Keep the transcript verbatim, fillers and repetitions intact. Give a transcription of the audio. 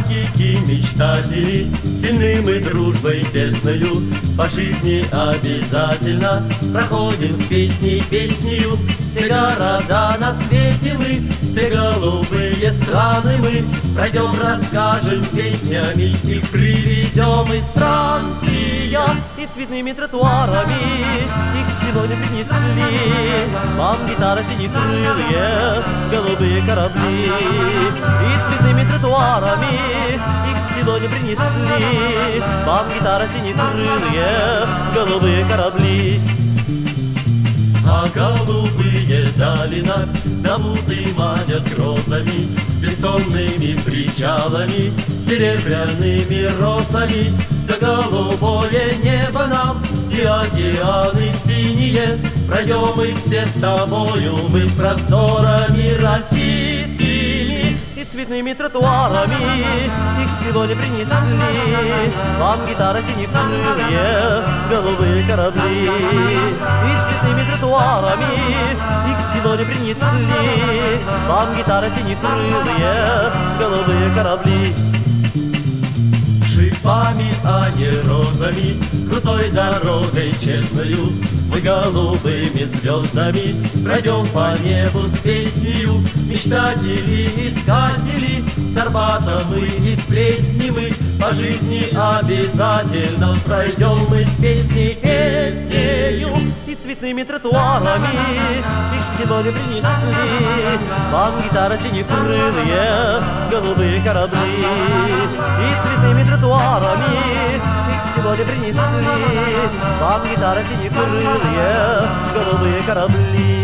романтики, мечтатели, сильным и дружбой тесною по жизни обязательно проходим с песней песнею. Все города на свете мы, все голубые страны мы пройдем, расскажем песнями, их привезем из странствия. И цветными тротуарами их сегодня принесли вам гитара синекрылые, голубые корабли. И цветными тротуарами их сегодня принесли вам гитара синекрылые, голубые корабли. А голубые дали нас зовут и манят грозами, бессонными причалами, серебряными росами. Все голубое небо нам и океаны синие, пройдем их все с тобою мы просторами российскими. И цветными тротуарами их сегодня принесли вам гитара синекрылые, голубые корабли. И цветными тротуарами их сегодня принесли вам гитара синекрылые, голубые корабли. Шипами, а не розами, крутой дорогой честною мы голубыми звездами пройдем по небу с песнею. Мечтатели, искатели, с Арбатом и с Плесни мы по жизни обязательно пройдем мы с песней песнею. И цветными тротуарами их сегодня принесли вам гитара синекрылые, голубые корабли. И цветными тротуарами их сегодня принесли вам гитара синекрылые, голубые корабли.